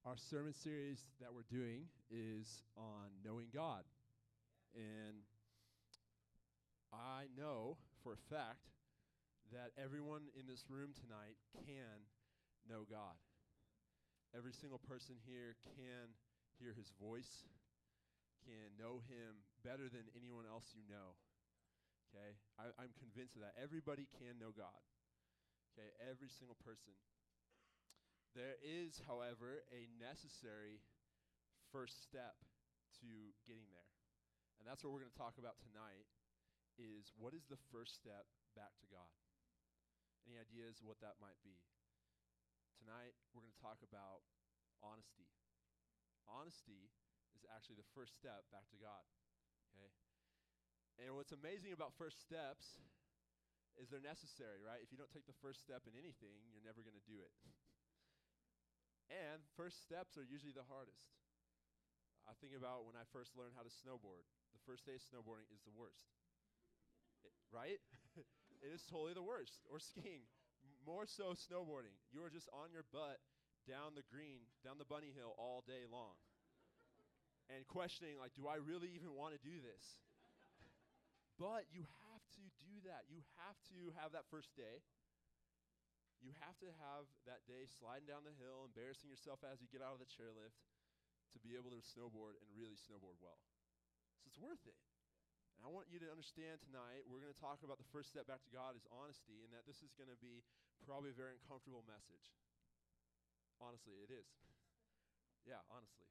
Our sermon series that we're doing is on knowing God. And I know for a fact that everyone in this room tonight can know God. Every single person here can hear his voice, can know him better than anyone else you know. Okay? I'm convinced of that. Everybody can know God. Okay? Every single person. There is, however, a necessary first step to getting there. And that's what we're going to talk about tonight, is what is the first step back to God? Any ideas what that might be? Tonight, we're going to talk about honesty. Honesty is actually the first step back to God, okay? And what's amazing about first steps is they're necessary, right? If you don't take the first step in anything, you're never going to do it. And first steps are usually the hardest. I think about when I first learned how to snowboard. The first day of snowboarding is the worst. Right? It is totally the worst. Or skiing. More so snowboarding. You are just on your butt down the green, down the bunny hill all day long. And questioning, like, do I really even want to do this? But you have to do that. You have to have that first day. You have to have that day sliding down the hill, embarrassing yourself as you get out of the chairlift to be able to snowboard and really snowboard well. So it's worth it. And I want you to understand tonight, we're going to talk about the first step back to God is honesty, and that this is going to be probably a very uncomfortable message. Honestly, it is. Yeah, honestly.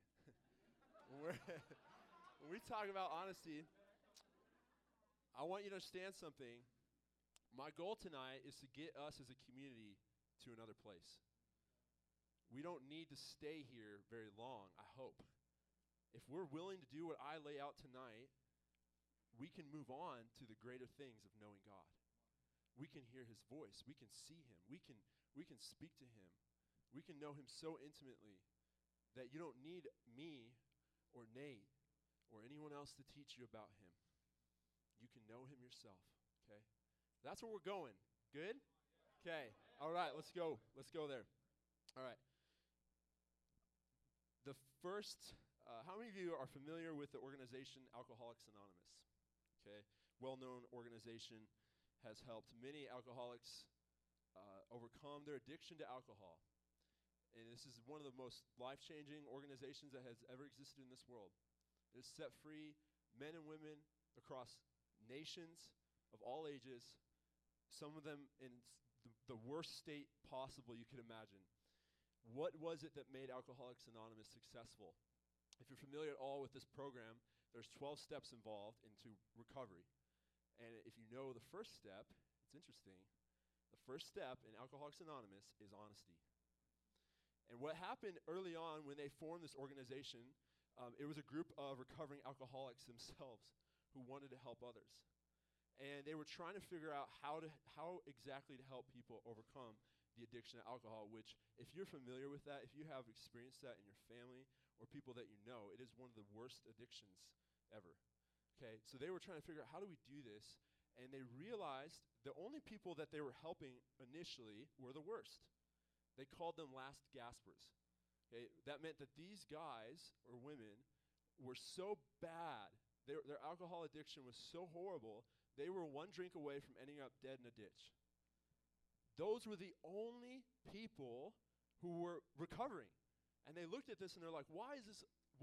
When we talk about honesty, I want you to understand something. My goal tonight is to get us as a community to another place. We don't need to stay here very long, I hope. If we're willing to do what I lay out tonight, we can move on to the greater things of knowing God. We can hear his voice. We can see him. We can speak to him. We can know him so intimately that you don't need me or Nate or anyone else to teach you about him. You can know him yourself, okay? That's where we're going. Good? Okay. All right, let's go. Let's go there. All right. The first, how many of you are familiar with the organization Alcoholics Anonymous? Okay. Well-known organization, has helped many alcoholics overcome their addiction to alcohol. And this is one of the most life-changing organizations that has ever existed in this world. It has set free men and women across nations of all ages, some of them in the worst state possible you could imagine. What was it that made Alcoholics Anonymous successful? If you're familiar at all with this program, there's 12 steps involved into recovery. And if you know the first step, it's interesting. The first step in Alcoholics Anonymous is honesty. And what happened early on when they formed this organization, it was a group of recovering alcoholics themselves who wanted to help others. And they were trying to figure out how exactly to help people overcome the addiction to alcohol, which, if you're familiar with that, if you have experienced that in your family or people that you know, it is one of the worst addictions ever. Okay, so they were trying to figure out, how do we do this? And they realized the only people that they were helping initially were the worst. They called them last gaspers. Okay, that meant that these guys or women were so bad, their alcohol addiction was so horrible, they were one drink away from ending up dead in a ditch. Those were the only people who were recovering. And they looked at this and they're like, why is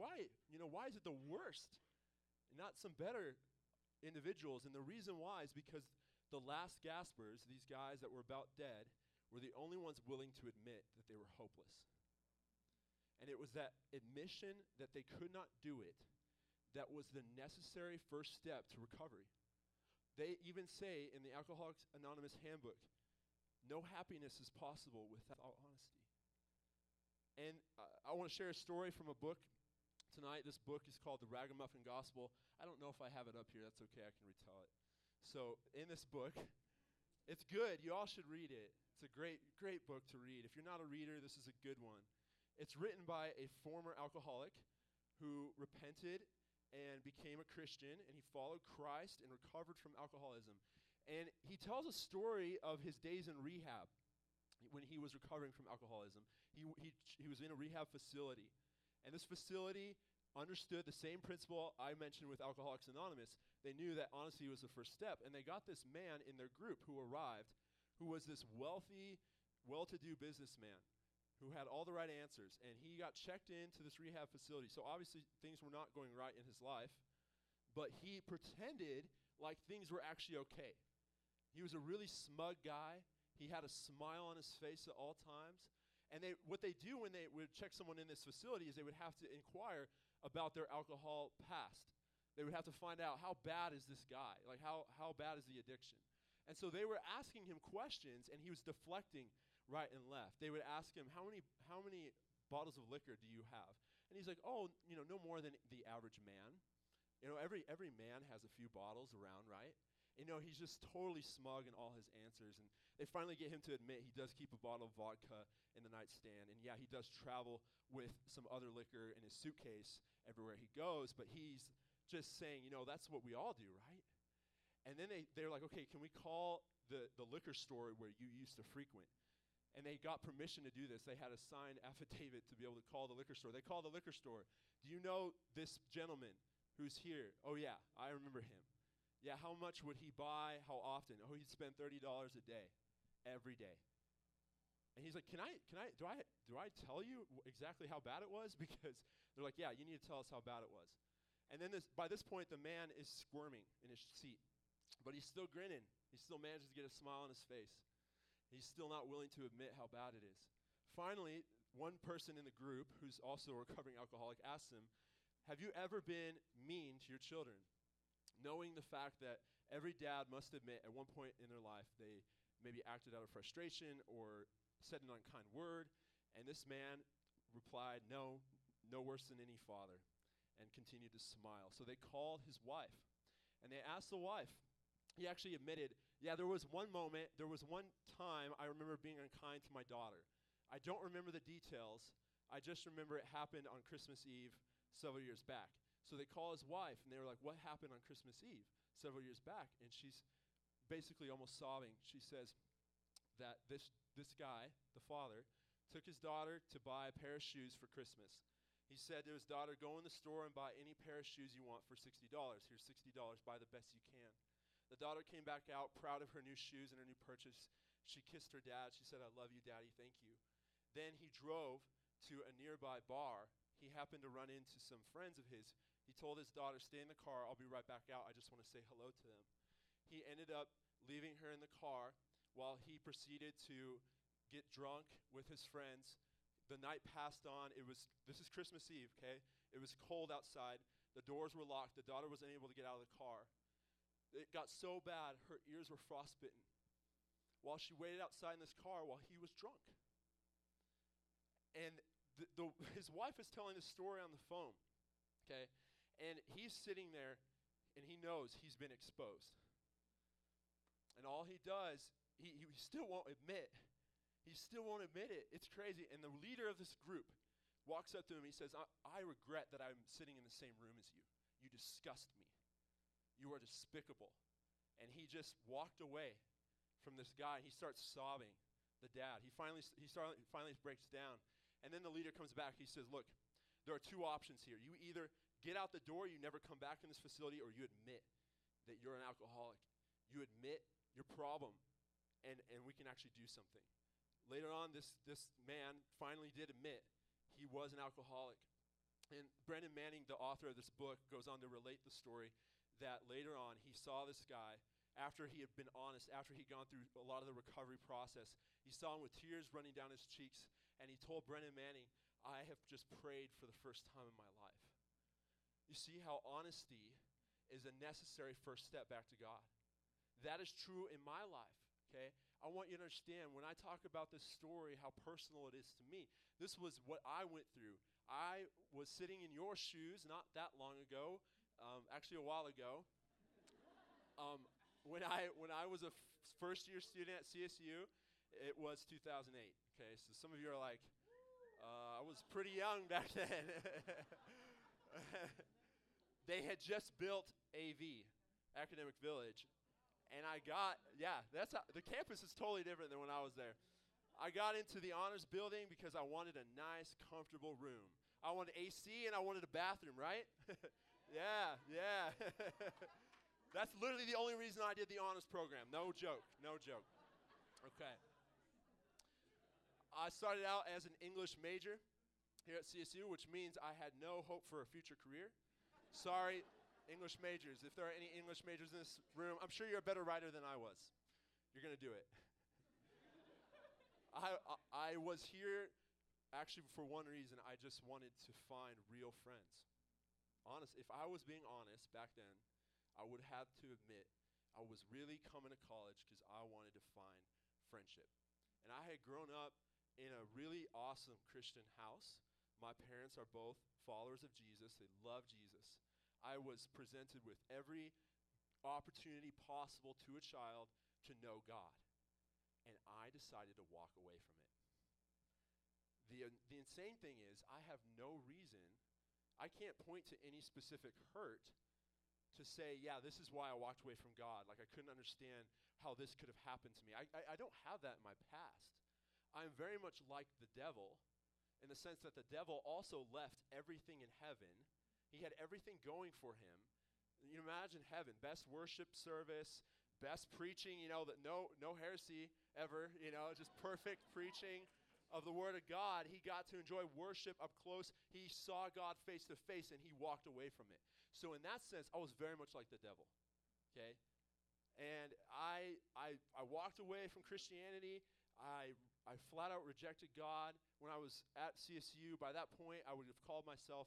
it the worst? And not some better individuals. And the reason why is because the last gaspers, these guys that were about dead, were the only ones willing to admit that they were hopeless. And it was that admission that they could not do it that was the necessary first step to recovery. They even say in the Alcoholics Anonymous handbook, no happiness is possible without honesty. And I want to share a story from a book tonight. This book is called The Ragamuffin Gospel. I don't know if I have it up here. That's okay. I can retell it. So in this book, it's good. You all should read it. It's a great, great book to read. If you're not a reader, this is a good one. It's written by a former alcoholic who repented and became a Christian, and he followed Christ and recovered from alcoholism. And he tells a story of his days in rehab. when he was recovering from alcoholism. He was in a rehab facility. And this facility understood the same principle I mentioned with Alcoholics Anonymous. They knew that honesty was the first step. And they got this man in their group who arrived, who was this wealthy, well-to-do businessman who had all the right answers. And he got checked into this rehab facility. So obviously things were not going right in his life. But he pretended like things were actually okay. He was a really smug guy. He had a smile on his face at all times. And what they do when they would check someone in this facility is they would have to inquire about their alcohol past. They would have to find out, how bad is this guy? Like, how bad is the addiction? And so they were asking him questions, and he was deflecting right and left. They would ask him, how many bottles of liquor do you have? And he's like, oh, no more than the average man. Every man has a few bottles around, right? He's just totally smug in all his answers. And they finally get him to admit he does keep a bottle of vodka in the nightstand. And yeah, he does travel with some other liquor in his suitcase everywhere he goes. But he's just saying, that's what we all do, right? And then they're like, okay, can we call the liquor store where you used to frequent? And they got permission to do this. They had a signed affidavit to be able to call the liquor store. They called the liquor store. Do you know this gentleman who's here? Oh, yeah, I remember him. Yeah, how much would he buy? How often? Oh, he'd spend $30 a day, every day. And he's like, do I tell you exactly how bad it was? Because they're like, yeah, you need to tell us how bad it was. And then by this point, the man is squirming in his seat, but he's still grinning. He still manages to get a smile on his face. He's still not willing to admit how bad it is. Finally, one person in the group, who's also a recovering alcoholic, asks him, have you ever been mean to your children? Knowing the fact that every dad must admit at one point in their life they maybe acted out of frustration or said an unkind word, and this man replied, no worse than any father, and continued to smile. So they called his wife, and they asked the wife. He actually admitted, yeah, there was one moment, there was one time I remember being unkind to my daughter. I don't remember the details. I just remember it happened on Christmas Eve several years back. So they call his wife, and they were like, what happened on Christmas Eve several years back? And she's basically almost sobbing. She says that this guy, the father, took his daughter to buy a pair of shoes for Christmas. He said to his daughter, go in the store and buy any pair of shoes you want for $60. Here's $60, buy the best you can. The daughter came back out proud of her new shoes and her new purchase. She kissed her dad. She said, I love you, Daddy, thank you. Then he drove to a nearby bar. He happened to run into some friends of his. He told his daughter, stay in the car, I'll be right back out, I just want to say hello to them. He ended up leaving her in the car while he proceeded to get drunk with his friends. The night passed on. This is Christmas Eve, okay? It was cold outside. The doors were locked. The daughter was unable to get out of the car. It got so bad, her ears were frostbitten while she waited outside in this car while he was drunk. And his wife is telling this story on the phone, okay? And he's sitting there, and he knows he's been exposed. And all he does, he still won't admit. He still won't admit it. It's crazy. And the leader of this group walks up to him. He says, I regret that I'm sitting in the same room as you. You disgust me. You are despicable. And he just walked away from this guy. He starts sobbing, the dad. He finally breaks down. And then the leader comes back. He says, look, there are two options here. You either get out the door, you never come back in this facility, or you admit that you're an alcoholic. You admit your problem, and we can actually do something. Later on, this man finally did admit he was an alcoholic. And Brennan Manning, the author of this book, goes on to relate the story that later on he saw this guy, after he had been honest, after he'd gone through a lot of the recovery process, he saw him with tears running down his cheeks, and he told Brennan Manning, I have just prayed for the first time in my life. You see how honesty is a necessary first step back to God. That is true in my life, okay? I want you to understand, when I talk about this story, how personal it is to me. This was what I went through. I was sitting in your shoes not that long ago, actually a while ago. When I was a first-year student at CSU, it was 2008, okay? So some of you are like, I was pretty young back then. They had just built AV, Academic Village, and the campus is totally different than when I was there. I got into the honors building because I wanted a nice, comfortable room. I wanted AC and I wanted a bathroom, right? Yeah. That's literally the only reason I did the honors program. No joke. Okay. I started out as an English major here at CSU, which means I had no hope for a future career. Sorry, English majors. If there are any English majors in this room, I'm sure you're a better writer than I was. You're going to do it. I was here actually for one reason. I just wanted to find real friends. Honest, if I was being honest back then, I would have to admit I was really coming to college because I wanted to find friendship. And I had grown up in a really awesome Christian house. My parents are both followers of Jesus. They love Jesus. I was presented with every opportunity possible to a child to know God. And I decided to walk away from it. The insane thing is, I have no reason, I can't point to any specific hurt to say, yeah, this is why I walked away from God. Like, I couldn't understand how this could have happened to me. I don't have that in my past. I'm very much like the devil in the sense that the devil also left everything in heaven. He had everything going for him. You imagine heaven, best worship service, best preaching, that no heresy ever, just perfect preaching of the Word of God. He got to enjoy worship up close. He saw God face to face, and he walked away from it. So in that sense, I was very much like the devil, okay? And I walked away from Christianity. I flat out rejected God when I was at CSU. By that point, I would have called myself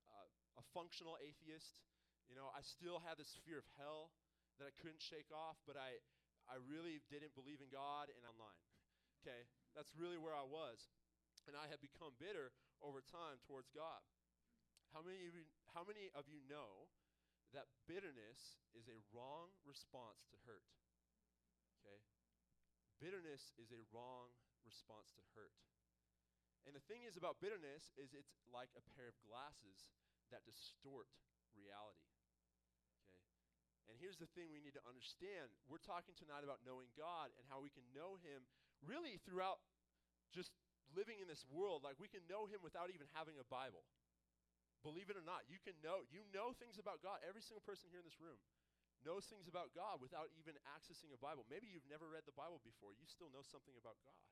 a functional atheist. I still had this fear of hell that I couldn't shake off, but I really didn't believe in God and online. Okay, that's really where I was. And I had become bitter over time towards God. How many of you know that bitterness is a wrong response to hurt? Okay? Bitterness is a wrong response to hurt. And the thing is about bitterness is it's like a pair of glasses that distort reality. Okay? And here's the thing we need to understand. We're talking tonight about knowing God and how we can know him really throughout just living in this world. Like, we can know him without even having a Bible. Believe it or not, you know things about God. Every single person here in this room knows things about God without even accessing a Bible. Maybe you've never read the Bible before. You still know something about God.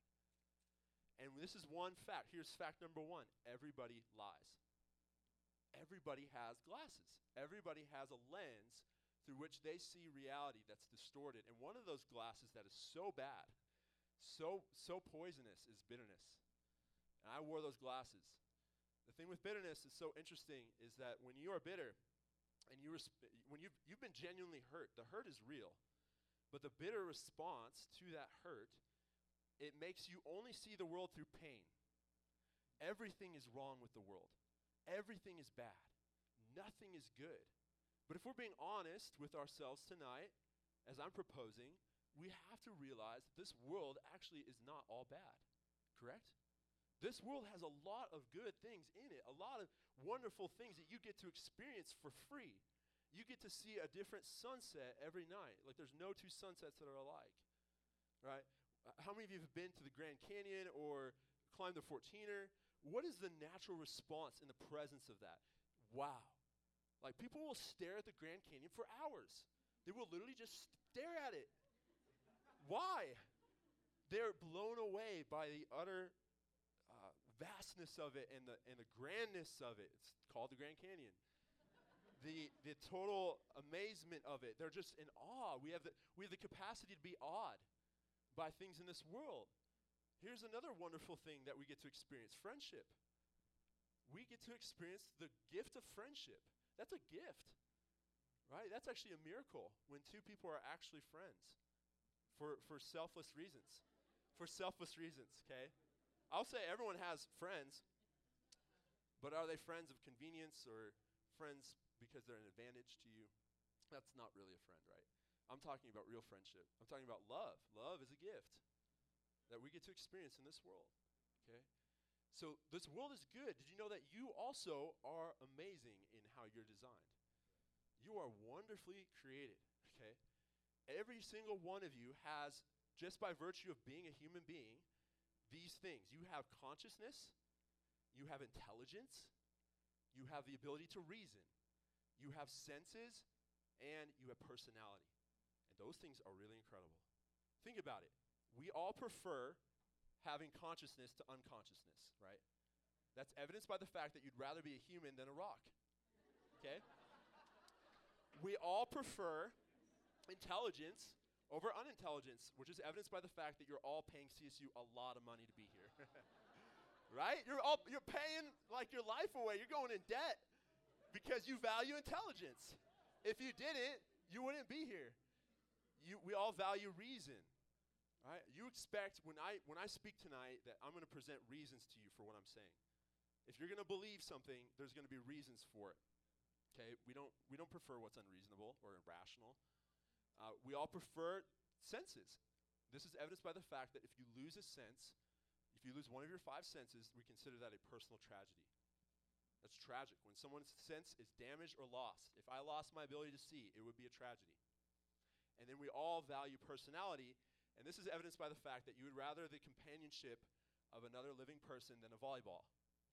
And this is one fact. Here's fact number one. Everybody lies. Everybody has glasses. Everybody has a lens through which they see reality that's distorted. And one of those glasses that is so bad, so poisonous, is bitterness. And I wore those glasses. The thing with bitterness is so interesting is that when you are bitter and when you've been genuinely hurt, the hurt is real. But the bitter response to that hurt, it makes you only see the world through pain. Everything is wrong with the world. Everything is bad. Nothing is good. But if we're being honest with ourselves tonight, as I'm proposing, we have to realize that this world actually is not all bad. Correct? This world has a lot of good things in it, a lot of wonderful things that you get to experience for free. You get to see a different sunset every night. Like, there's no two sunsets that are alike, right? How many of you have been to the Grand Canyon or climbed the 14er? What is the natural response in the presence of that? Wow. Like, people will stare at the Grand Canyon for hours. They will literally just stare at it. Why? They're blown away by the utter vastness of it and the grandness of it. It's called the Grand Canyon. The total amazement of it. They're just in awe. We have the capacity to be awed by things in this world. Here's another wonderful thing that we get to experience: friendship. We get to experience the gift of friendship. That's a gift, right? That's actually a miracle when two people are actually friends for selfless reasons. For selfless reasons, okay? I'll say everyone has friends, but are they friends of convenience or friends because they're an advantage to you? That's not really a friend, right? I'm talking about real friendship. I'm talking about love. Love is a gift that we get to experience in this world, okay? So this world is good. Did you know that you also are amazing in how you're designed? You are wonderfully created, okay? Every single one of you has, just by virtue of being a human being, these things. You have consciousness, you have intelligence, you have the ability to reason, you have senses, and you have personality. And those things are really incredible. Think about it. We all prefer having consciousness to unconsciousness, right? That's evidenced by the fact that you'd rather be a human than a rock. Okay? We all prefer intelligence over unintelligence, which is evidenced by the fact that you're all paying CSU a lot of money to be here. Right? You're paying like your life away. You're going in debt because you value intelligence. If you didn't, you wouldn't be here. We all value reason. Right? You expect when I speak tonight that I'm going to present reasons to you for what I'm saying. If you're going to believe something, there's going to be reasons for it. Okay? We don't prefer what's unreasonable or irrational. We all prefer senses. This is evidenced by the fact that if you lose a sense, if you lose one of your 5 senses, we consider that a personal tragedy. That's tragic. When someone's sense is damaged or lost, if I lost my ability to see, it would be a tragedy. And then we all value personality, and this is evidenced by the fact that you would rather the companionship of another living person than a volleyball.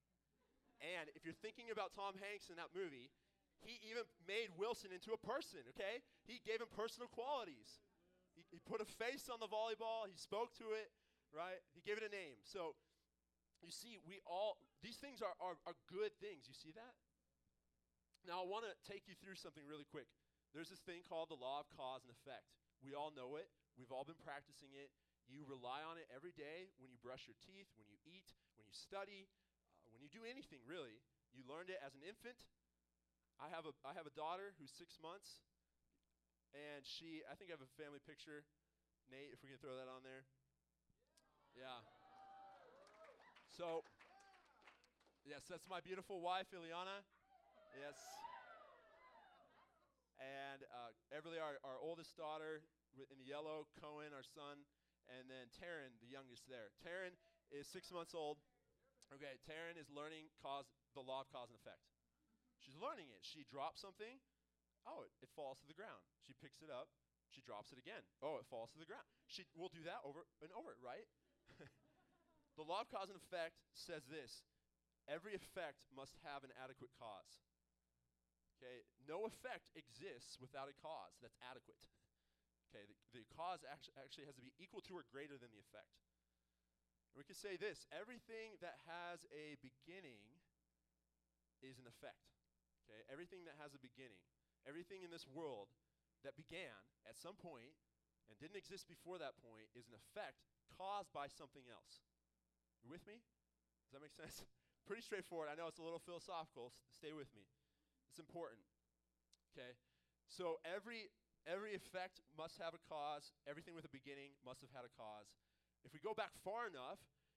And if you're thinking about Tom Hanks in that movie, he even made Wilson into a person, okay? He gave him personal qualities. He put a face on the volleyball. He spoke to it, right? He gave it a name. So you see, these things are good things. You see that? Now I want to take you through something really quick. There's this thing called the law of cause and effect. We all know it. We've all been practicing it. You rely on it every day when you brush your teeth, when you eat, when you study, when you do anything, really. You learned it as an infant. I have a daughter who's 6 months, and I think I have a family picture. Nate, if we can throw that on there. Yeah. So, yes, that's my beautiful wife, Ileana. Yes. And Everly, our oldest daughter in the yellow, Cohen, our son, and then Taryn, the youngest there. Taryn is 6 months old. Okay, Taryn is learning the law of cause and effect. She's learning it. She drops something. Oh, it falls to the ground. She picks it up. She drops it again. Oh, it falls to the ground. We'll do that over and over, right? The law of cause and effect says this. Every effect must have an adequate cause. Okay, no effect exists without a cause that's adequate. Okay, the cause actually has to be equal to or greater than the effect. And we can say this, everything that has a beginning is an effect. Okay, everything that has a beginning, everything in this world that began at some point and didn't exist before that point is an effect caused by something else. You with me? Does that make sense? Pretty straightforward. I know it's a little philosophical. Stay with me. It's important. Okay? So every effect must have a cause. Everything with a beginning must have had a cause. If we go back far enough,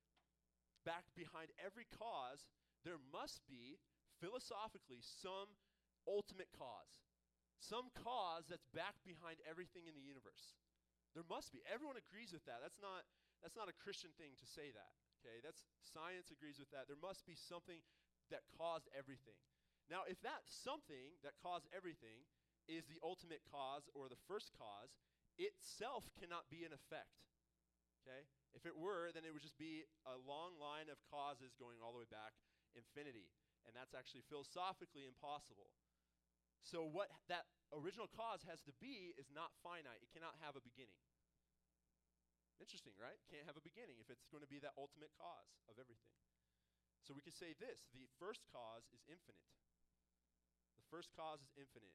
back behind every cause, there must be philosophically some ultimate cause. Some cause that's back behind everything in the universe. There must be. Everyone agrees with that. That's not a Christian thing to say that. Okay? Science agrees with that. There must be something that caused everything. Now, if that something that caused everything is the ultimate cause or the first cause, itself cannot be an effect. Okay? If it were, then it would just be a long line of causes going all the way back infinity. And that's actually philosophically impossible. So what that original cause has to be is not finite. It cannot have a beginning. Interesting, right? Can't have a beginning if it's going to be that ultimate cause of everything. So we could say this, the first cause is infinite. The first cause is infinite.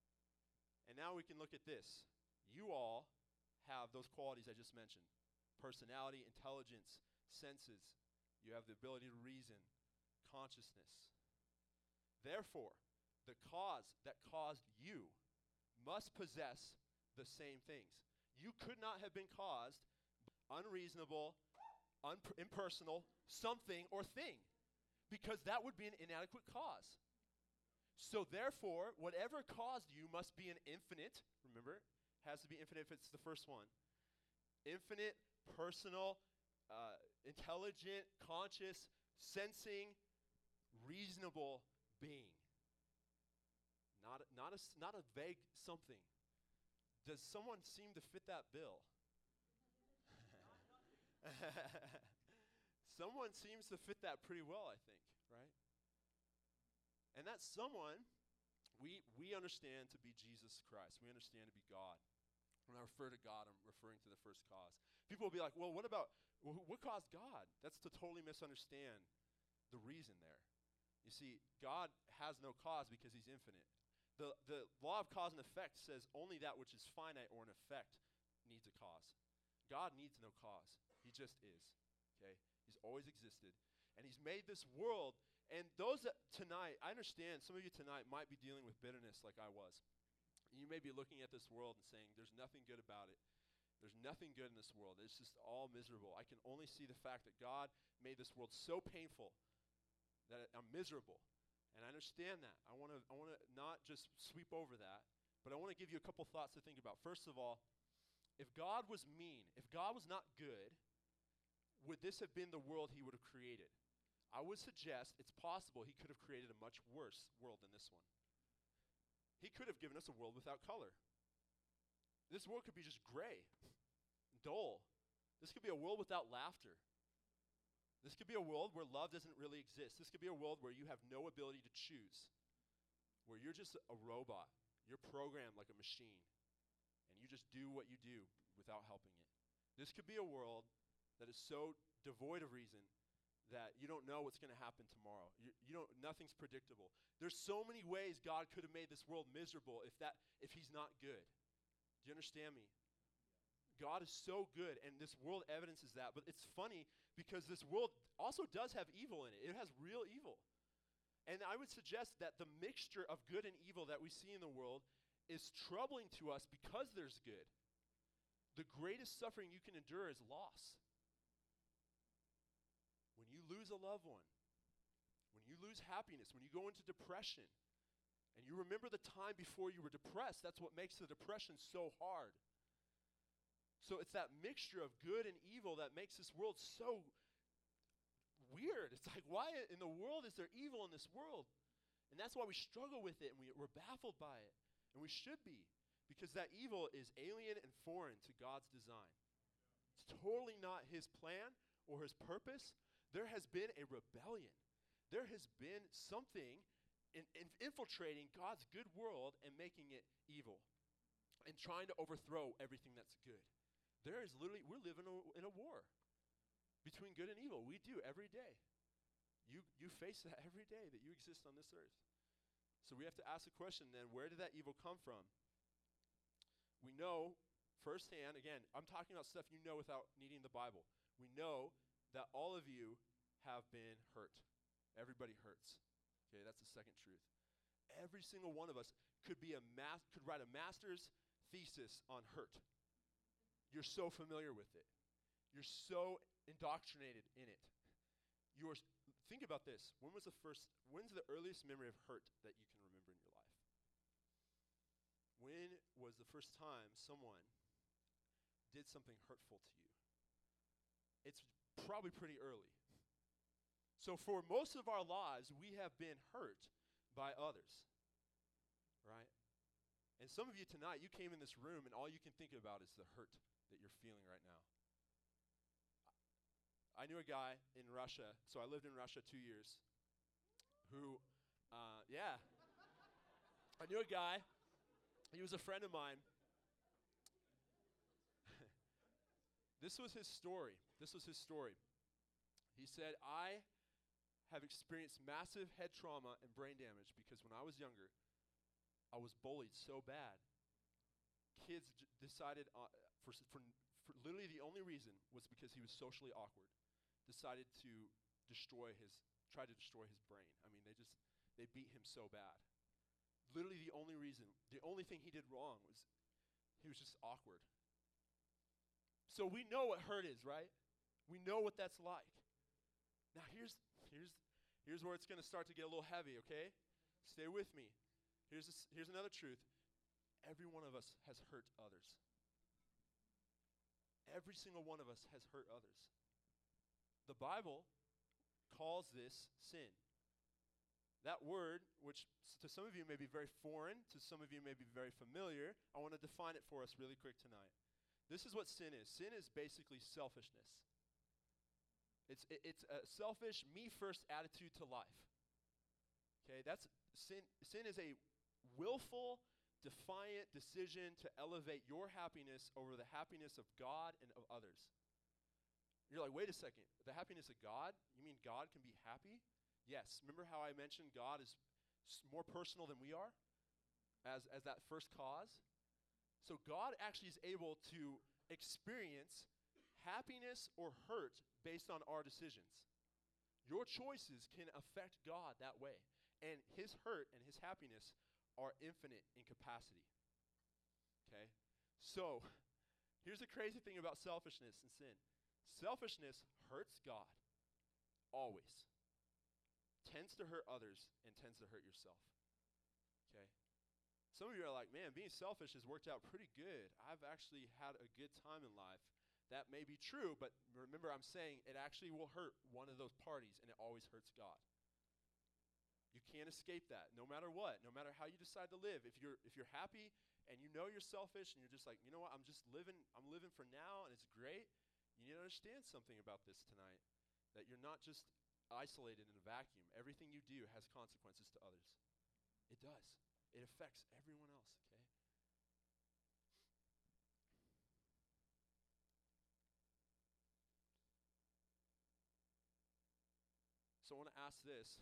And now we can look at this. You all have those qualities I just mentioned. Personality, intelligence, senses. You have the ability to reason, consciousness. Therefore, the cause that caused you must possess the same things. You could not have been caused by unreasonable, impersonal, something or thing, because that would be an inadequate cause. So therefore, whatever caused you must be an infinite, remember, has to be infinite if it's the first one, infinite, personal, intelligent, conscious, sensing, reasonable being. Not a vague something. Does someone seem to fit that bill? Someone seems to fit that pretty well, I think, right? And that someone, we understand to be Jesus Christ. We understand to be God. When I refer to God, I'm referring to the first cause. People will be like, well, what caused God? That's to totally misunderstand the reason there. You see, God has no cause because he's infinite. The law of cause and effect says only that which is finite or an effect needs a cause. God needs no cause. He just is, okay? He's always existed. And he's made this world. And those that tonight, I understand some of you tonight might be dealing with bitterness like I was. You may be looking at this world and saying, there's nothing good about it. There's nothing good in this world. It's just all miserable. I can only see the fact that God made this world so painful that I'm miserable. And I understand that. I want to not just sweep over that, but I want to give you a couple thoughts to think about. First of all, if God was mean, if God was not good, would this have been the world he would have created? I would suggest it's possible he could have created a much worse world than this one. He could have given us a world without color. This world could be just gray, dull. This could be a world without laughter. This could be a world where love doesn't really exist. This could be a world where you have no ability to choose, where you're just a robot. You're programmed like a machine, and you just do what you do without helping it. This could be a world that is so devoid of reason that you don't know what's going to happen tomorrow. Nothing's predictable. There's so many ways God could have made this world miserable if he's not good. Do you understand me? God is so good, and this world evidences that. But it's funny because this world also does have evil in it. It has real evil. And I would suggest that the mixture of good and evil that we see in the world is troubling to us because there's good. The greatest suffering you can endure is loss. When you lose a loved one, when you lose happiness, when you go into depression, and you remember the time before you were depressed, that's what makes the depression so hard. So it's that mixture of good and evil that makes this world so weird. It's like, why in the world is there evil in this world? And that's why we struggle with it, and we're baffled by it. And we should be, because that evil is alien and foreign to God's design. It's totally not his plan or his purpose. There has been a rebellion. There has been something infiltrating God's good world and making it evil and trying to overthrow everything that's good. We're living in a war between good and evil. We do every day. You face that every day that you exist on this earth. So we have to ask the question then, where did that evil come from? We know firsthand, again, I'm talking about stuff you know without needing the Bible. We know that all of you have been hurt. Everybody hurts. Okay, that's the second truth. Every single one of us could write a master's thesis on hurt. You're so familiar with it. You're so indoctrinated in it. Think about this. When's the earliest memory of hurt that you can remember in your life? When was the first time someone did something hurtful to you? It's probably pretty early. So for most of our lives, we have been hurt by others, right? And some of you tonight, you came in this room and all you can think about is the hurt that you're feeling right now. I knew a guy in Russia, so I lived in Russia 2 years, who, I knew a guy, he was a friend of mine. This was his story. He said, I have experienced massive head trauma and brain damage because when I was younger, I was bullied so bad. Kids decided, for literally the only reason was because he was socially awkward, decided to try to destroy his brain. I mean, they beat him so bad. Literally the only reason, the only thing he did wrong was he was just awkward. So we know what hurt is, right? We know what that's like. Now here's where it's going to start to get a little heavy, okay? Stay with me. Here's another truth. Every one of us has hurt others. Every single one of us has hurt others. The Bible calls this sin. That word, which to some of you may be very foreign, to some of you may be very familiar, I want to define it for us really quick tonight. This is what sin is. Sin is basically selfishness. It's a selfish, me-first attitude to life. Okay, that's sin. Sin is a willful, defiant decision to elevate your happiness over the happiness of God and of others. You're like, wait a second, the happiness of God? You mean God can be happy? Yes. Remember how I mentioned God is more personal than we are as that first cause? So God actually is able to experience happiness or hurt based on our decisions. Your choices can affect God that way. And his hurt and his happiness are infinite in capacity. Okay? So, here's the crazy thing about selfishness and sin. Selfishness hurts God, always. Tends to hurt others and tends to hurt yourself. Okay? Some of you are like, man, being selfish has worked out pretty good. I've actually had a good time in life. That may be true, but remember I'm saying it actually will hurt one of those parties, and it always hurts God. You can't escape that, no matter what, no matter how you decide to live. If you're happy and you know you're selfish and you're just like, you know what, I'm living for now and it's great, you need to understand something about this tonight, that you're not just isolated in a vacuum. Everything you do has consequences to others. It does. It affects everyone else, okay? So I want to ask this.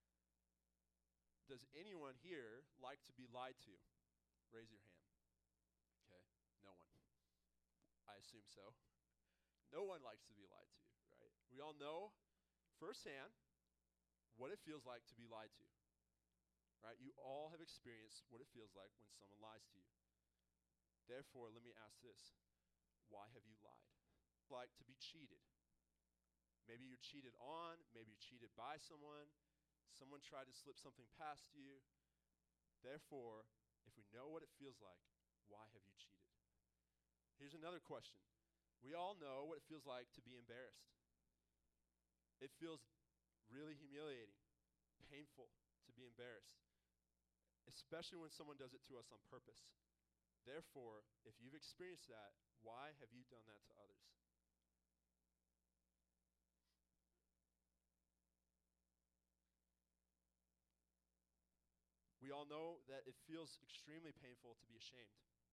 Does anyone here like to be lied to? Raise your hand. Okay, no one. I assume so. No one likes to be lied to, right? We all know firsthand what it feels like to be lied to, right? You all have experienced what it feels like when someone lies to you. Therefore, let me ask this. Why have you lied? Like to be cheated. Maybe you're cheated on, maybe you're cheated by someone. Someone tried to slip something past you. Therefore, if we know what it feels like, why have you cheated? Here's another question. We all know what it feels like to be embarrassed. It feels really humiliating, painful to be embarrassed, especially when someone does it to us on purpose. Therefore, if you've experienced that, why have you done that to others? We all know that it feels extremely painful to be ashamed.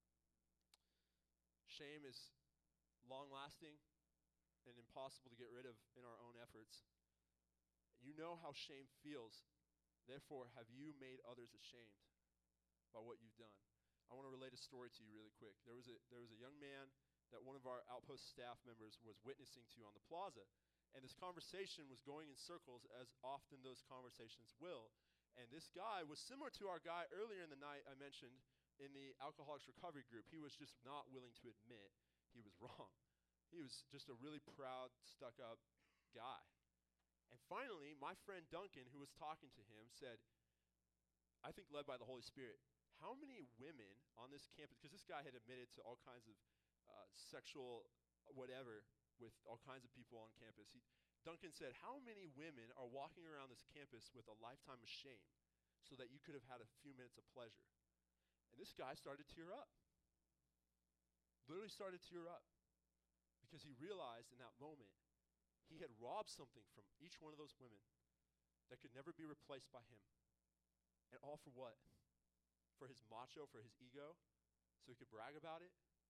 Shame is long-lasting and impossible to get rid of in our own efforts. You know how shame feels. Therefore, have you made others ashamed by what you've done? I want to relate a story to you really quick. There was a young man that one of our Outpost staff members was witnessing to on the plaza, and this conversation was going in circles, as often those conversations will. And this guy was similar to our guy earlier in the night I mentioned in the Alcoholics Recovery Group. He was just not willing to admit he was wrong. He was just a really proud, stuck-up guy. And finally, my friend Duncan, who was talking to him, said, I think led by the Holy Spirit, how many women on this campus, because this guy had admitted to all kinds of sexual whatever with all kinds of people on campus. Duncan said, how many women are walking around this campus with a lifetime of shame so that you could have had a few minutes of pleasure? And this guy started to tear up. Literally started to tear up because he realized in that moment he had robbed something from each one of those women that could never be replaced by him. And all for what? For his macho, for his ego, so he could brag about it?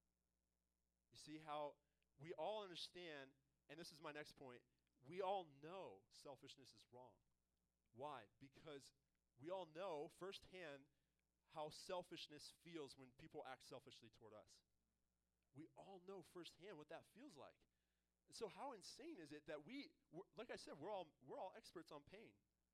You see how we all understand, and this is my next point, we all know selfishness is wrong. Why? Because we all know firsthand how selfishness feels when people act selfishly toward us. We all know firsthand what that feels like. And so how insane is it that like I said, we're all experts on pain.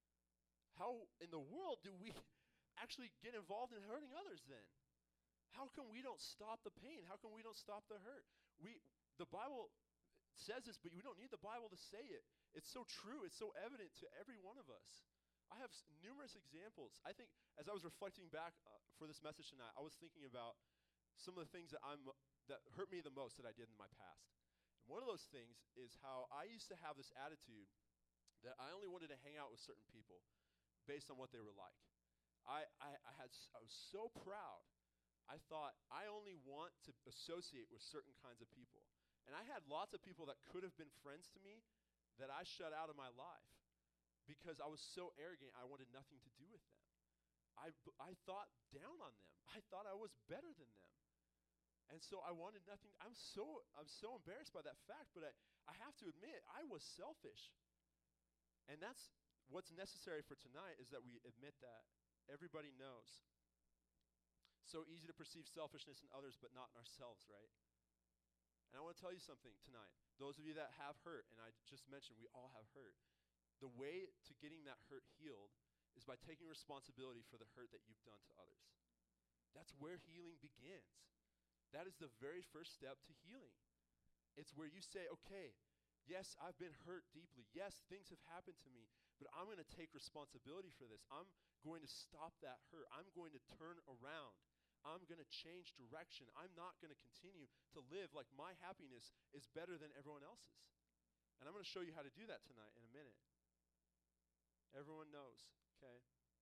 How in the world do we actually get involved in hurting others then? How come we don't stop the pain? How come we don't stop the hurt? The Bible says this, but we don't need the Bible to say it. It's so true. It's so evident to every one of us. I have numerous examples. I think as I was reflecting back for this message tonight, I was thinking about some of the things that hurt me the most that I did in my past. And one of those things is how I used to have this attitude that I only wanted to hang out with certain people based on what they were like. I was so proud. I thought I only want to associate with certain kinds of people. And I had lots of people that could have been friends to me that I shut out of my life because I was so arrogant, I wanted nothing to do with them. I thought down on them. I thought I was better than them. And so I wanted nothing. I'm so embarrassed by that fact, but I have to admit, I was selfish. And that's what's necessary for tonight, is that we admit that. Everybody knows. So easy to perceive selfishness in others, but not in ourselves, right? And I want to tell you something tonight. Those of you that have hurt, and I just mentioned we all have hurt, the way to getting that hurt healed is by taking responsibility for the hurt that you've done to others. That's where healing begins. That is the very first step to healing. It's where you say, okay, yes, I've been hurt deeply. Yes, things have happened to me, but I'm going to take responsibility for this. I'm going to stop that hurt. I'm going to turn around. I'm going to change direction. I'm not going to continue to live like my happiness is better than everyone else's. And I'm going to show you how to do that tonight in a minute. Everyone knows, okay?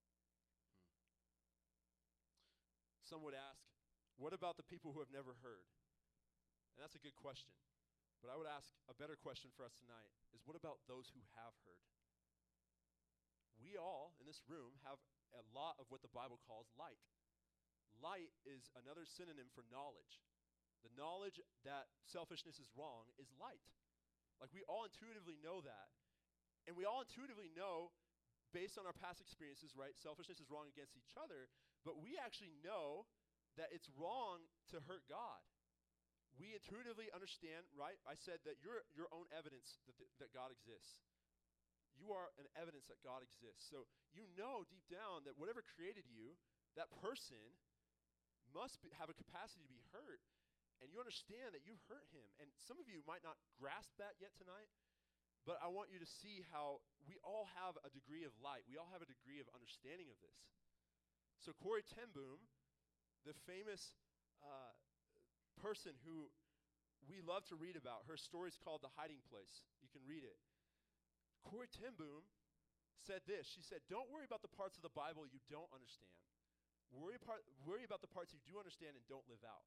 Some would ask, what about the people who have never heard? And that's a good question. But I would ask a better question for us tonight is, what about those who have heard? We all in this room have a lot of what the Bible calls light. Light is another synonym for knowledge. The knowledge that selfishness is wrong is light. Like, we all intuitively know that. And we all intuitively know, based on our past experiences, right, selfishness is wrong against each other, but we actually know that it's wrong to hurt God. We intuitively understand, right? I said that you're your own evidence that God exists. You are an evidence that God exists. So you know deep down that whatever created you, that person must have a capacity to be hurt, and you understand that you've hurt him. And some of you might not grasp that yet tonight, but I want you to see how we all have a degree of light. We all have a degree of understanding of this. So Corrie ten Boom, the famous person who we love to read about, her story is called The Hiding Place. You can read it. Corrie ten Boom said this. She said, don't worry about the parts of the Bible you don't understand. Worry about the parts you do understand and don't live out.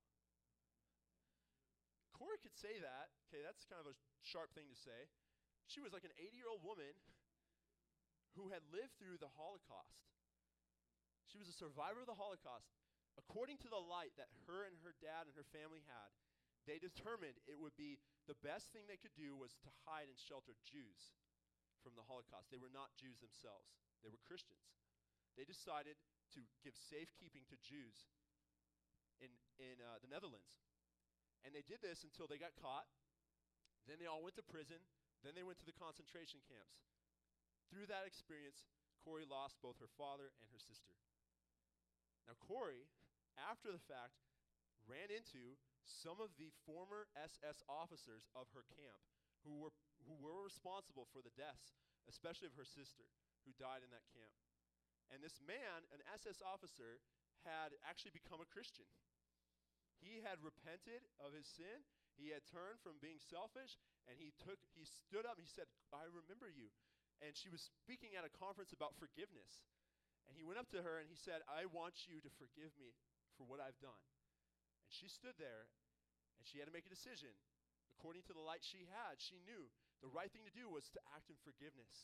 Corrie could say that. Okay, that's kind of a sharp thing to say. She was like an 80-year-old woman who had lived through the Holocaust. She was a survivor of the Holocaust. According to the light that her and her dad and her family had, they determined it would be the best thing they could do was to hide and shelter Jews from the Holocaust. They were not Jews themselves. They were Christians. They decided to give safekeeping to Jews in the Netherlands. And they did this until they got caught. Then they all went to prison. Then they went to the concentration camps. Through that experience, Corrie lost both her father and her sister. Now, Corrie, after the fact, ran into some of the former SS officers of her camp who were responsible for the deaths, especially of her sister, who died in that camp. And this man, an SS officer, had actually become a Christian. He had repented of his sin. He had turned from being selfish, and he stood up and he said, I remember you. And she was speaking at a conference about forgiveness. And he went up to her and he said, I want you to forgive me for what I've done. And she stood there and she had to make a decision. According to the light she had, she knew the right thing to do was to act in forgiveness.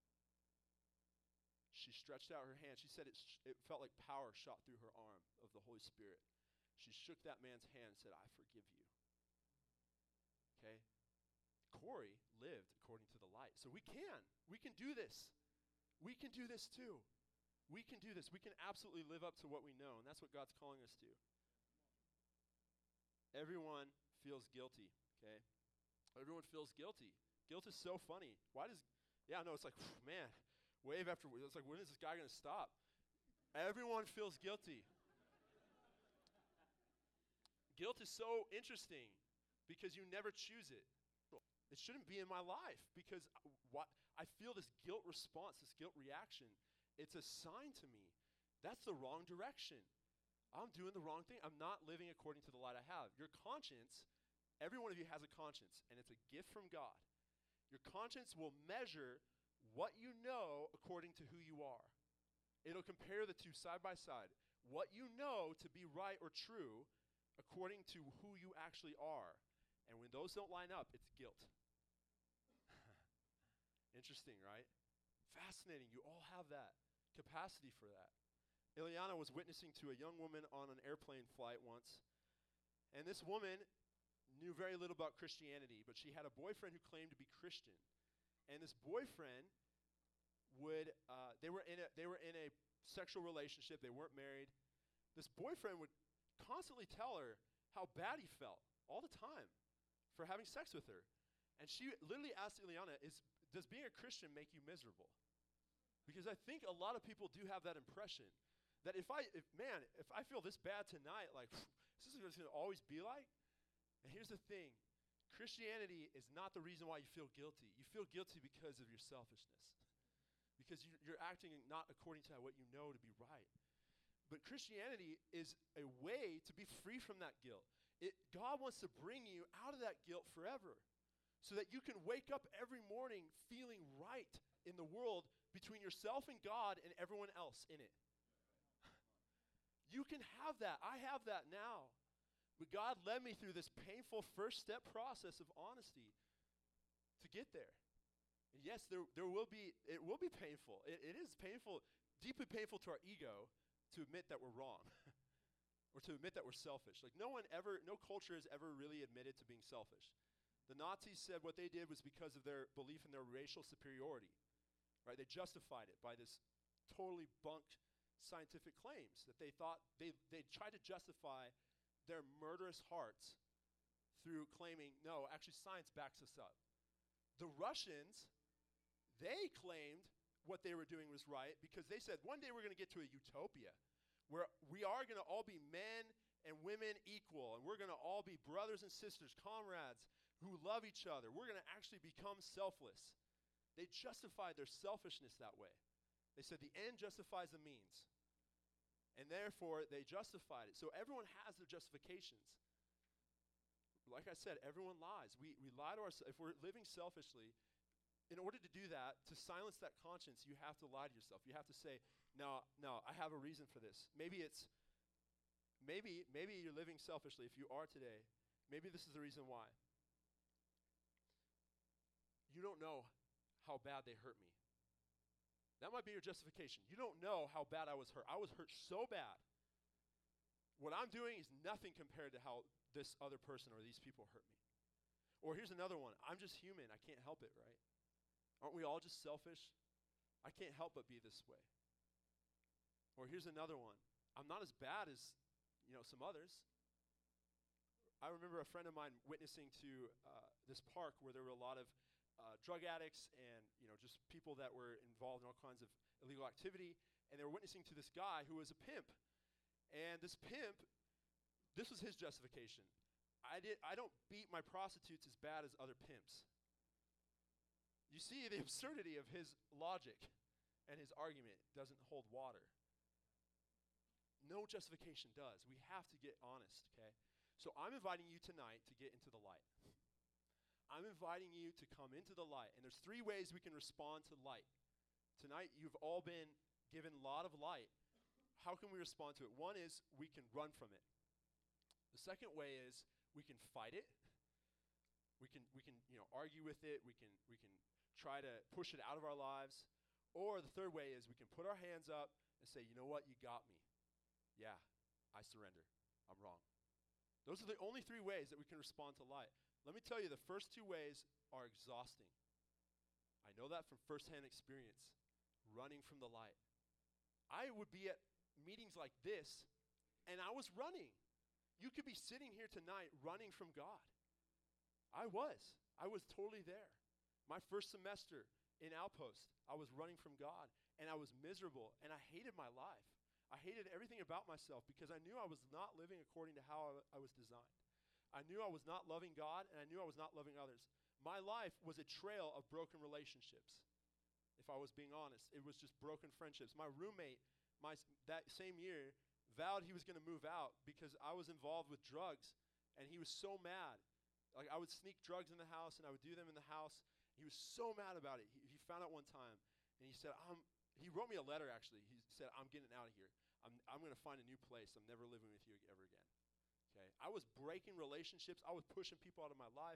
She stretched out her hand. She said it felt like power shot through her arm of the Holy Spirit. She shook that man's hand and said, I forgive you. Okay? Corrie lived according to the light. So we can do this. We can do this too. We can do this. We can absolutely live up to what we know, and that's what God's calling us to. Everyone feels guilty, okay? Everyone feels guilty. Guilt is so funny. It's like, man, wave after wave. It's like, when is this guy going to stop? Everyone feels guilty. Guilt is so interesting because you never choose it. It shouldn't be in my life because I feel this guilt response, this guilt reaction. It's a sign to me. That's the wrong direction. I'm doing the wrong thing. I'm not living according to the light I have. Your conscience, every one of you has a conscience, and it's a gift from God. Your conscience will measure what you know according to who you are. It'll compare the two side by side. What you know to be right or true according to who you actually are. And when those don't line up, it's guilt. Interesting, right? Fascinating. You all have that capacity for that. Ileana was witnessing to a young woman on an airplane flight once, and this woman knew very little about Christianity, but she had a boyfriend who claimed to be Christian. And this boyfriend they were in a sexual relationship. They weren't married. This boyfriend would constantly tell her how bad he felt all the time for having sex with her. And she literally asked Ileana, does being a Christian make you miserable? Because I think a lot of people do have that impression that if I feel this bad tonight, like, is this what it's going to always be like? And here's the thing. Christianity is not the reason why you feel guilty. You feel guilty because of your selfishness. Because you're acting not according to what you know to be right. But Christianity is a way to be free from that guilt. God wants to bring you out of that guilt forever so that you can wake up every morning feeling right in the world between yourself and God and everyone else in it. You can have that. I have that now. But God led me through this painful first step process of honesty to get there. And yes, it will be painful. It is painful, deeply painful to our ego to admit that we're wrong or to admit that we're selfish. Like no culture has ever really admitted to being selfish. The Nazis said what they did was because of their belief in their racial superiority, right? They justified it by this totally bunked scientific claims that they thought they tried to justify their murderous hearts through claiming, no, actually science backs us up. The Russians, they claimed what they were doing was right because they said one day we're going to get to a utopia where we are going to all be men and women equal, and we're going to all be brothers and sisters, comrades who love each other. We're going to actually become selfless. They justified their selfishness that way. They said the end justifies the means. And therefore, they justified it. So everyone has their justifications. Like I said, everyone lies. We lie to ourselves. If we're living selfishly, in order to do that, to silence that conscience, you have to lie to yourself. You have to say, no, I have a reason for this. Maybe you're living selfishly. If you are today, maybe this is the reason why. You don't know how bad they hurt me. That might be your justification. You don't know how bad I was hurt. I was hurt so bad. What I'm doing is nothing compared to how this other person or these people hurt me. Or here's another one. I'm just human. I can't help it, right? Aren't we all just selfish? I can't help but be this way. Or here's another one. I'm not as bad as, some others. I remember a friend of mine witnessing to this park where there were a lot of drug addicts and just people that were involved in all kinds of illegal activity, and they were witnessing to this guy who was a pimp. And this pimp, this was his justification. I don't beat my prostitutes as bad as other pimps. You see the absurdity of his logic, and his argument doesn't hold water. No justification does. We have to get honest, okay? So I'm inviting you tonight to get into the light. I'm inviting you to come into the light. And there's 3 ways we can respond to light. Tonight, you've all been given a lot of light. How can we respond to it? One is we can run from it. The second way is we can fight it. We can argue with it. We can try to push it out of our lives. Or the third way is we can put our hands up and say, you know what, you got me. Yeah, I surrender. I'm wrong. Those are the only 3 ways that we can respond to light. Let me tell you, the first 2 ways are exhausting. I know that from firsthand experience, running from the light. I would be at meetings like this, and I was running. You could be sitting here tonight running from God. I was totally there. My first semester in Outpost, I was running from God, and I was miserable, and I hated my life. I hated everything about myself because I knew I was not living according to how I was designed. I knew I was not loving God, and I knew I was not loving others. My life was a trail of broken relationships, if I was being honest. It was just broken friendships. My roommate, that same year, vowed he was going to move out because I was involved with drugs, and he was so mad. Like, I would sneak drugs in the house, and I would do them in the house. He was so mad about it. He found out one time, and he said, he wrote me a letter, actually. He said, I'm getting out of here. I'm going to find a new place. I'm never living with you ever again. Okay? I was breaking relationships. I was pushing people out of my life.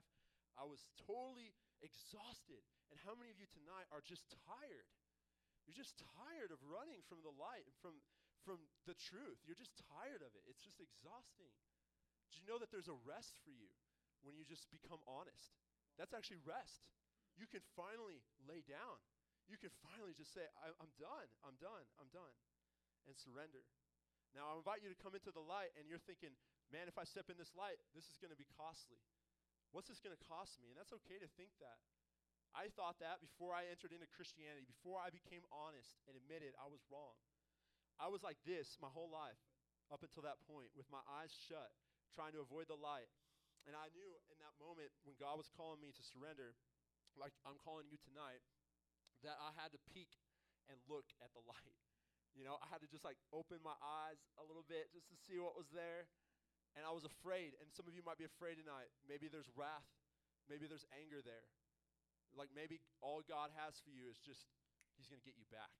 I was totally exhausted. And how many of you tonight are just tired? You're just tired of running from the light and from the truth. You're just tired of it. It's just exhausting. Do you know that there's a rest for you when you just become honest? That's actually rest. You can finally lay down. You can finally just say, I'm done, I'm done, I'm done, and surrender. Now, I invite you to come into the light, and you're thinking, man, if I step in this light, this is going to be costly. What's this going to cost me? And that's okay to think that. I thought that before I entered into Christianity, before I became honest and admitted I was wrong. I was like this my whole life up until that point, with my eyes shut, trying to avoid the light. And I knew in that moment when God was calling me to surrender, like I'm calling you tonight, that I had to peek and look at the light. You know, I had to just like open my eyes a little bit just to see what was there. And I was afraid, and some of you might be afraid tonight. Maybe there's wrath. Maybe there's anger there. Like maybe all God has for you is just, he's going to get you back.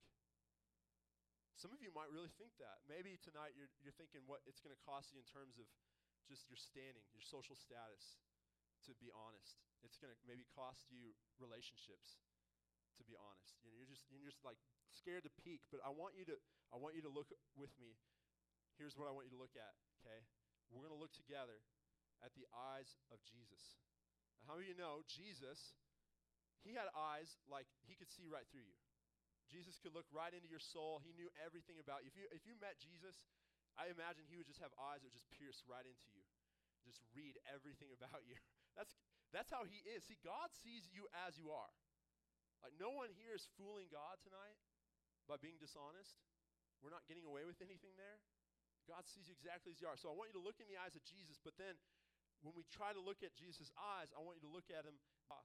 Some of you might really think that. Maybe tonight you're thinking what it's going to cost you in terms of just your standing, your social status, to be honest. It's going to maybe cost you relationships, to be honest. You know, you're just like scared to peek, but I want you to look with me. Here's what I want you to look at, okay? We're going to look together at the eyes of Jesus. Now, how many of you know Jesus, he had eyes like he could see right through you. Jesus could look right into your soul. He knew everything about you. If you met Jesus, I imagine he would just have eyes that would just pierce right into you, just read everything about you. That's how he is. See, God sees you as you are. Like no one here is fooling God tonight by being dishonest. We're not getting away with anything there. God sees you exactly as you are. So I want you to look in the eyes of Jesus, but then when we try to look at Jesus' eyes, I want you to look at him us.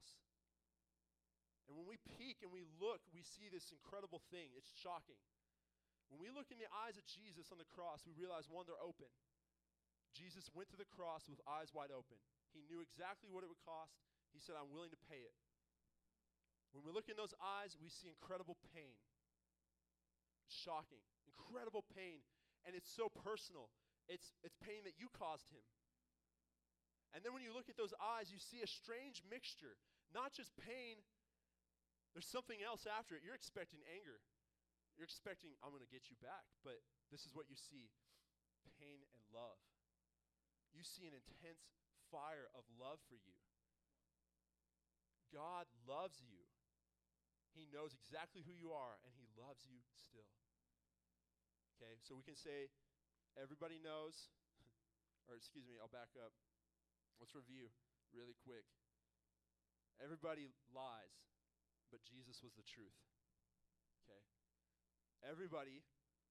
And when we peek and we look, we see this incredible thing. It's shocking. When we look in the eyes of Jesus on the cross, we realize, one, they're open. Jesus went to the cross with eyes wide open. He knew exactly what it would cost. He said, I'm willing to pay it. When we look in those eyes, we see incredible pain. Shocking. Incredible pain. And it's so personal. It's pain that you caused him. And then when you look at those eyes, you see a strange mixture. Not just pain. There's something else after it. You're expecting anger. You're expecting, I'm going to get you back. But this is what you see. Pain and love. You see an intense fire of love for you. God loves you. He knows exactly who you are, and he loves you still. Okay, so we can say, everybody knows, or excuse me, I'll back up. Let's review really quick. Everybody lies, but Jesus was the truth. Okay? Everybody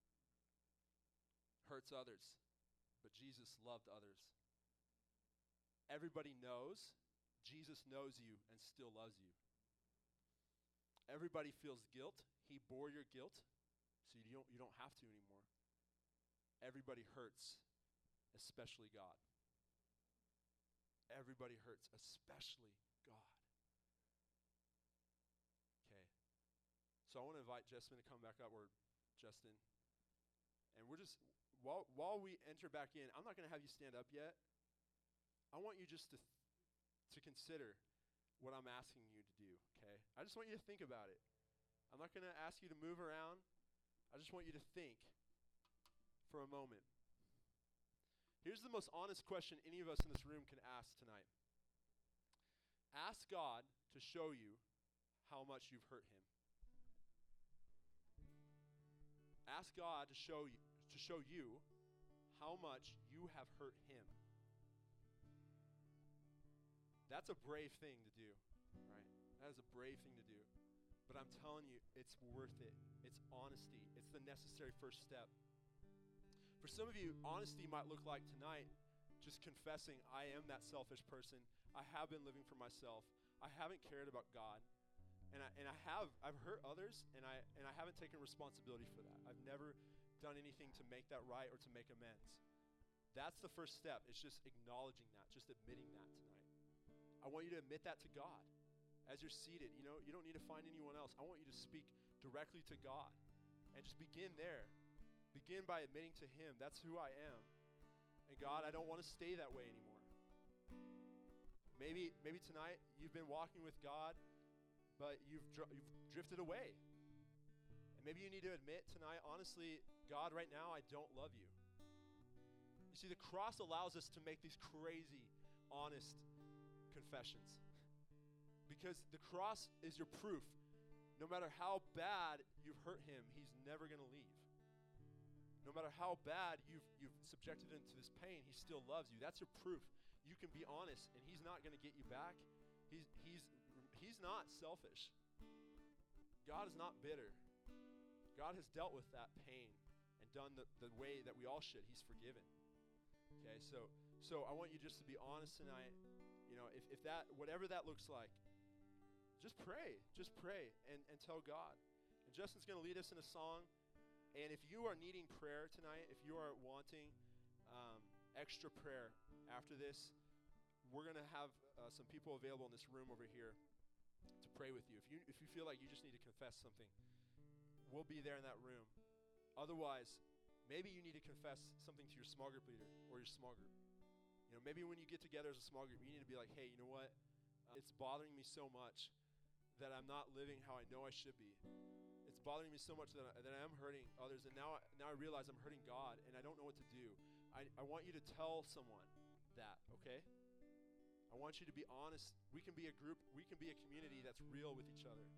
hurts others, but Jesus loved others. Everybody knows, Jesus knows you and still loves you. Everybody feels guilt. He bore your guilt, so you don't have to anymore. Everybody hurts, especially God. Everybody hurts, especially God. Okay. So I want to invite Justin to come back up, or Justin. And we're just, while we enter back in, I'm not going to have you stand up yet. I want you just to consider what I'm asking you to do, okay? I just want you to think about it. I'm not going to ask you to move around. I just want you to think for a moment. Here's the most honest question any of us in this room can ask tonight. Ask God to show you how much you've hurt him. Ask God to show you how much you have hurt him. That's a brave thing to do, right? That is a brave thing to do. But I'm telling you, it's worth it. It's honesty. It's the necessary first step. For some of you, honesty might look like tonight just confessing, I am that selfish person. I have been living for myself. I haven't cared about God. I've hurt others, and I haven't taken responsibility for that. I've never done anything to make that right or to make amends. That's the first step. It's just acknowledging that, just admitting that tonight. I want you to admit that to God. As you're seated, you don't need to find anyone else. I want you to speak directly to God and just begin there. Begin by admitting to him, that's who I am. And God, I don't want to stay that way anymore. Maybe tonight you've been walking with God, but you've drifted away. And maybe you need to admit tonight, honestly, God, right now, I don't love you. You see, the cross allows us to make these crazy, honest confessions. Because the cross is your proof. No matter how bad you've hurt him, he's never going to leave. No matter how bad you've subjected him to this pain, he still loves you. That's your proof. You can be honest, and he's not going to get you back. He's not selfish. God is not bitter. God has dealt with that pain and done the way that we all should. He's forgiven. Okay, so I want you just to be honest tonight. You know, if that, whatever that looks like, just pray and tell God. And Justin's going to lead us in a song. And if you are needing prayer tonight, if you are wanting extra prayer after this, we're going to have some people available in this room over here to pray with you. If you feel like you just need to confess something, we'll be there in that room. Otherwise, maybe you need to confess something to your small group leader or your small group. You know, maybe when you get together as a small group, you need to be like, hey, you know what? It's bothering me so much that I'm not living how I know I should be. It's bothering me so much that I am hurting others, and now I realize I'm hurting God, and I don't know what to do. I want you to tell someone that, okay? I want you to be honest. We can be a group. We can be a community that's real with each other.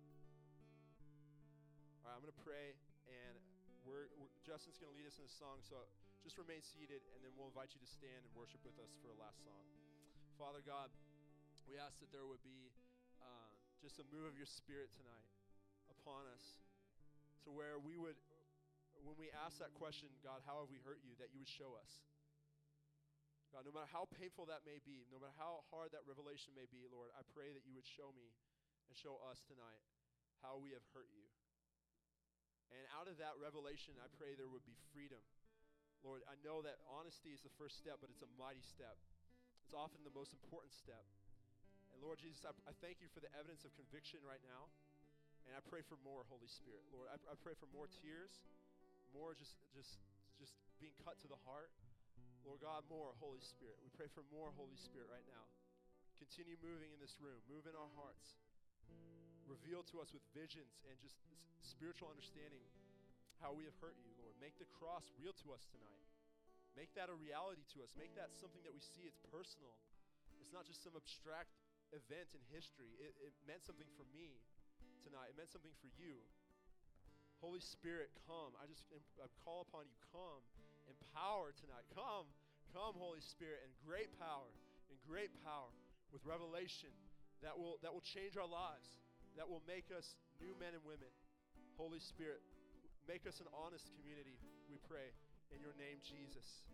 All right, I'm going to pray, and Justin's going to lead us in a song, so just remain seated, and then we'll invite you to stand and worship with us for a last song. Father God, we ask that there would be just a move of your Spirit tonight upon us, to where we would, when we ask that question, God, how have we hurt you, that you would show us. God, no matter how painful that may be, no matter how hard that revelation may be, Lord, I pray that you would show me and show us tonight how we have hurt you. And out of that revelation, I pray there would be freedom. Lord, I know that honesty is the first step, but it's a mighty step. It's often the most important step. And Lord Jesus, I thank you for the evidence of conviction right now. And I pray for more, Holy Spirit. Lord, I pray for more tears, more just being cut to the heart. Lord God, more Holy Spirit. We pray for more Holy Spirit right now. Continue moving in this room. Move in our hearts. Reveal to us with visions and just spiritual understanding how we have hurt you, Lord. Make the cross real to us tonight. Make that a reality to us. Make that something that we see. It's personal. It's not just some abstract event in history. It meant something for me tonight. It meant something for you. Holy Spirit, come. I call upon you. Come in power tonight. Come, Holy Spirit, in great power, with revelation that will change our lives, that will make us new men and women. Holy Spirit, make us an honest community, we pray. In your name, Jesus.